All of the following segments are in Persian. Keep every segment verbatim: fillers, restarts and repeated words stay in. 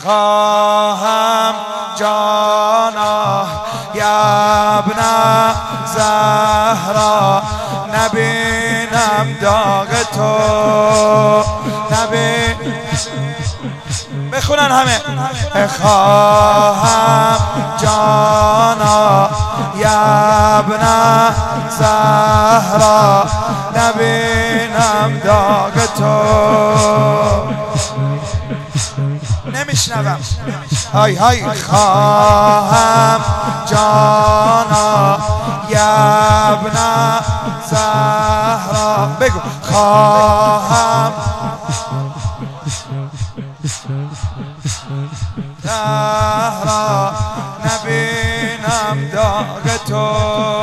خواهم جانا یا ابن زهرا نبینم داغ تو نبین بخونن همه خواهم جانا یا ابن زهرا نبینم داغ تو نمیشنوم های های خواهم جانا یا ابن زهرا بگو خواهم زهرا نبینم داغ تو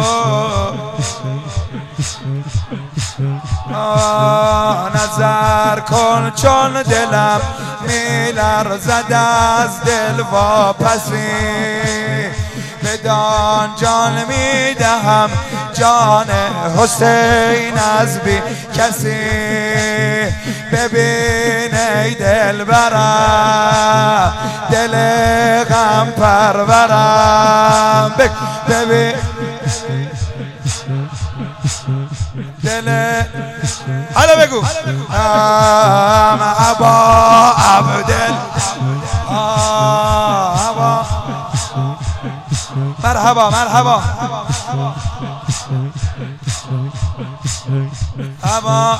نظر کن چون دلم میلرزد از دل واپسی بدان جان میدهم جان حسین از بی کسی ببین ای دل برم دل غم پرورم ببین دل حالا بگو ام ابا عبدل ابا مرحبا مرحبا ابا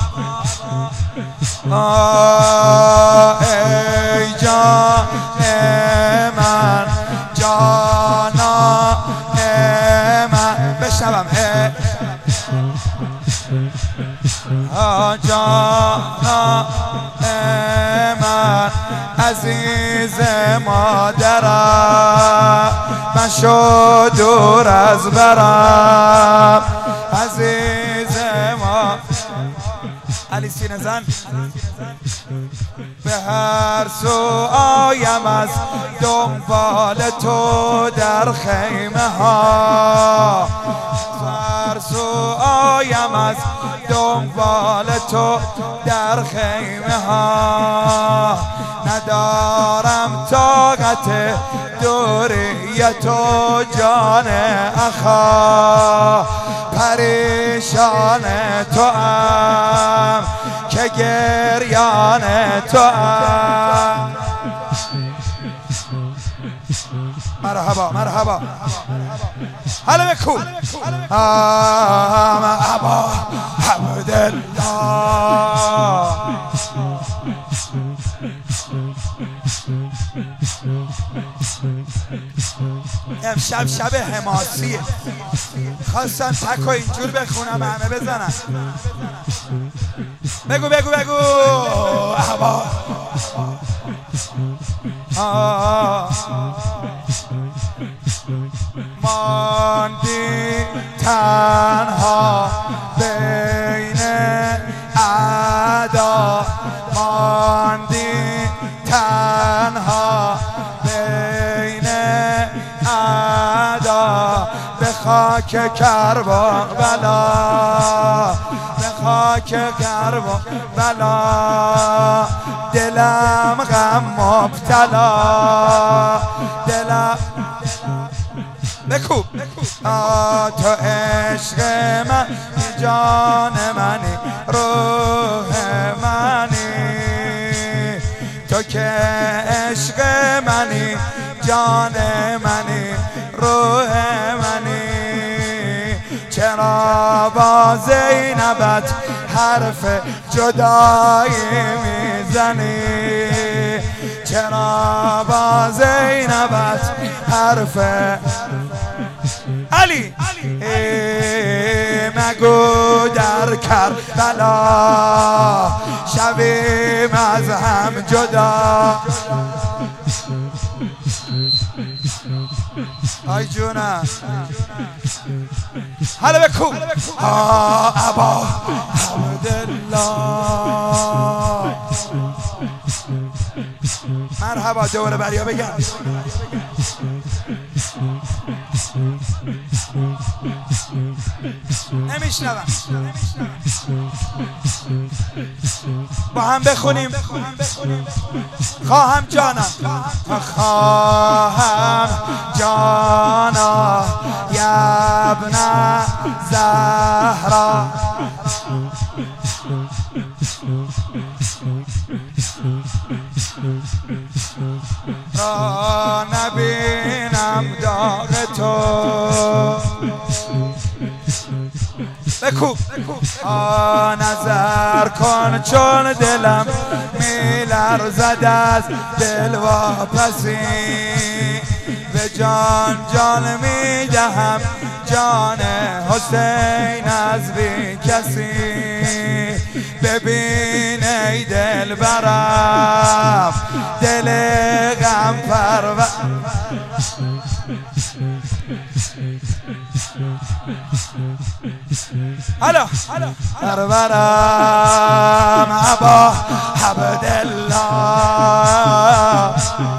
ای جان من جانا من بشنوم جانا من عزیز مادرم من شو دور از برم عزیز ما علی سینه زن به هر سو آیم از دنبال تو در خیمه ها هر سو آیم از دنبال تو در خیمه ها ندارم طاقت دوریت و جان اخا پریشان تو ام که گریان تو ام مرحبا مرحبا حالا بکو ام ابا عبدالله امشب شب حماسیه خواستم تکو اینجور بخونم همه بزنن بگو بگو بگو ابا ماندی تنها بین اعدا ماندی تنها بین اعدا به خاک کربلا به خاک کربلا دلم غم مبتلا دلم بکوب تو عشق من جان منی روح منی تو که عشق منی جان منی روح منی چرا با زینبت حرف جدایی میزنی چرا با زینبت حرف علی مگو در کربلا شویم از هم جدا آی جونم حالا بکو ابا عبدالله مرحبا دور بریا بگم نمیشنوم با هم بخونیم خواهم جانا خواهم جانا یابن زهرا را نبینم داغ تو بکوب آ نظر کن چون دلم میلرزد از دل واپسی به جان جان میدهم جان حسین از بی کسی ببین ای دل برم دل غم پرور هلا پرورم ابا عبدالله